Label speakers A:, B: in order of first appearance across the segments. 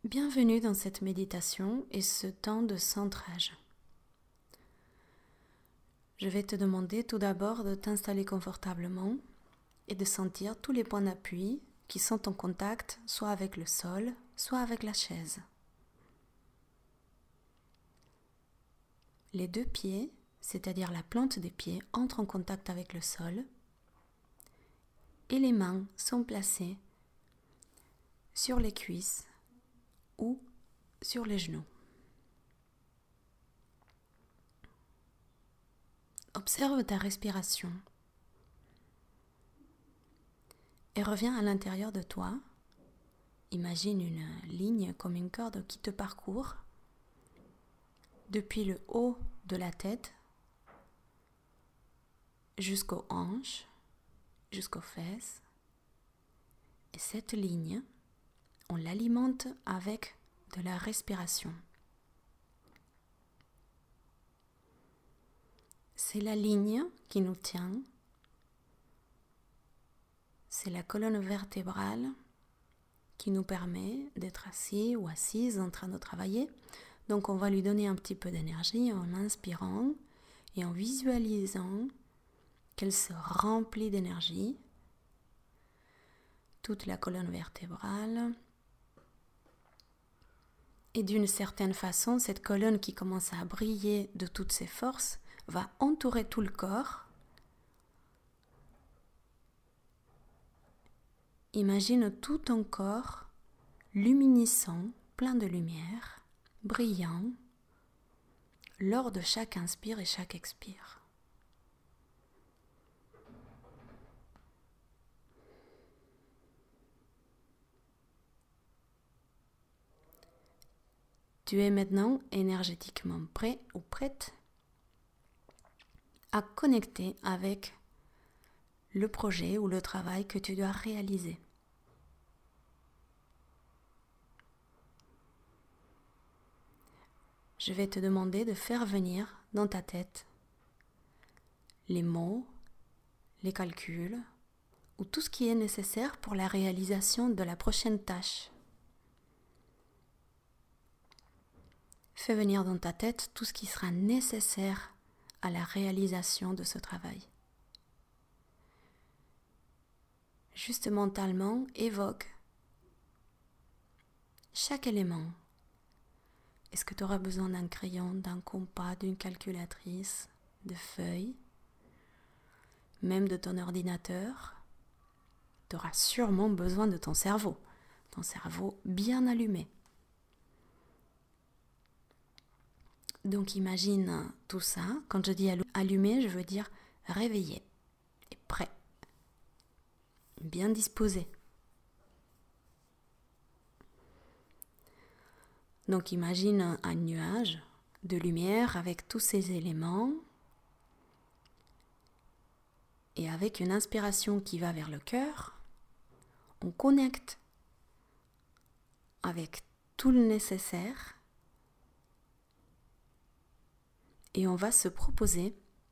A: Bienvenue dans cette méditation et ce temps de centrage. Je vais te demander tout d'abord de t'installer confortablement et de sentir tous les points d'appui qui sont en contact soit avec le sol, soit avec la chaise. Les deux pieds, c'est-à-dire la plante des pieds, entrent en contact avec le sol et les mains sont placées sur les cuisses ou sur les genoux. Observe ta respiration et reviens à l'intérieur de toi. Imagine une ligne comme une corde qui te parcourt depuis le haut de la tête jusqu'aux hanches, jusqu'aux fesses. Et cette ligne, on l'alimente avec de la respiration. C'est la ligne qui nous tient. C'est la colonne vertébrale qui nous permet d'être assis ou assise en train de travailler. Donc on va lui donner un petit peu d'énergie en inspirant et en visualisant qu'elle se remplit d'énergie. Toute la colonne vertébrale. Et d'une certaine façon, cette colonne qui commence à briller de toutes ses forces va entourer tout le corps. Imagine tout ton corps luminescent, plein de lumière, brillant, lors de chaque inspire et chaque expire. Tu es maintenant énergétiquement prêt ou prête à connecter avec le projet ou le travail que tu dois réaliser. Je vais te demander de faire venir dans ta tête les mots, les calculs ou tout ce qui est nécessaire pour la réalisation de la prochaine tâche. Fais venir dans ta tête tout ce qui sera nécessaire à la réalisation de ce travail. Juste mentalement, évoque chaque élément. Est-ce que tu auras besoin d'un crayon, d'un compas, d'une calculatrice, de feuilles, même de ton ordinateur? Tu auras sûrement besoin de ton cerveau bien allumé. Donc imagine tout ça. Quand je dis allumé, je veux dire réveillé et prêt, bien disposé. Donc imagine un nuage de lumière avec tous ces éléments et avec une inspiration qui va vers le cœur, on connecte avec tout le nécessaire. Et on va se proposer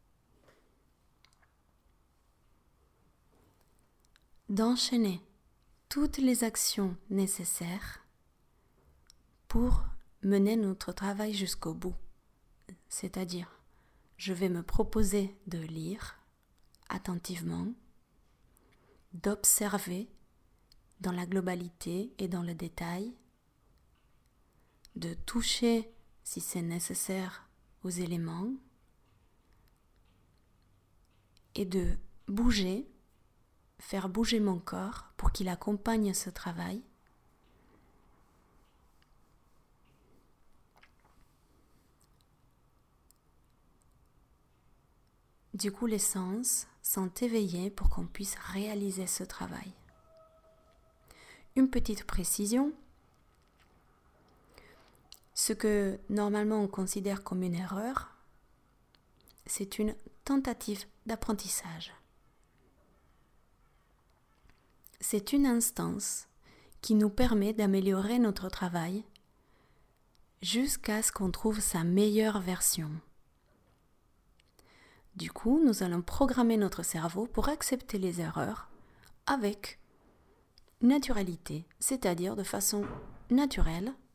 A: d'enchaîner toutes les actions nécessaires pour mener notre travail jusqu'au bout. C'est-à-dire, je vais me proposer de lire attentivement, d'observer dans la globalité et dans le détail, de toucher si c'est nécessaire aux éléments et de bouger, faire bouger mon corps pour qu'il accompagne ce travail. Du coup, les sens sont éveillés pour qu'on puisse réaliser ce travail. Une petite précision. Ce que normalement on considère comme une erreur, c'est une tentative d'apprentissage. C'est une instance qui nous permet d'améliorer notre travail jusqu'à ce qu'on trouve sa meilleure version. Du coup, nous allons programmer notre cerveau pour accepter les erreurs avec naturalité, c'est-à-dire de façon naturelle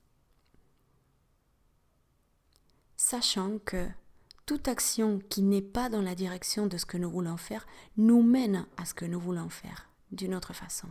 A: sachant que toute action qui n'est pas dans la direction de ce que nous voulons faire nous mène à ce que nous voulons faire d'une autre façon.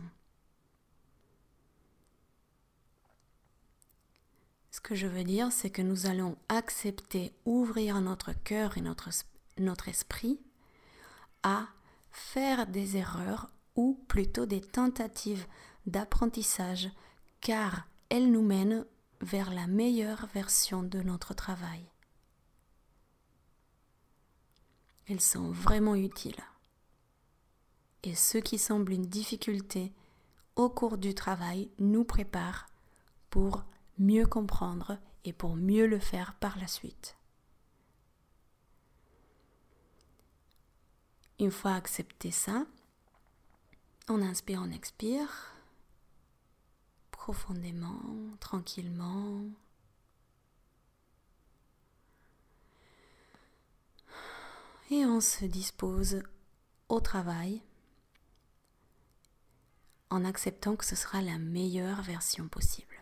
A: Ce que je veux dire, c'est que nous allons accepter, ouvrir notre cœur et notre esprit à faire des erreurs ou plutôt des tentatives d'apprentissage, car elles nous mènent vers la meilleure version de notre travail. Elles sont vraiment utiles. Et ce qui semble une difficulté au cours du travail nous prépare pour mieux comprendre et pour mieux le faire par la suite. Une fois accepté ça, on inspire, on expire, profondément, tranquillement. Et on se dispose au travail en acceptant que ce sera la meilleure version possible.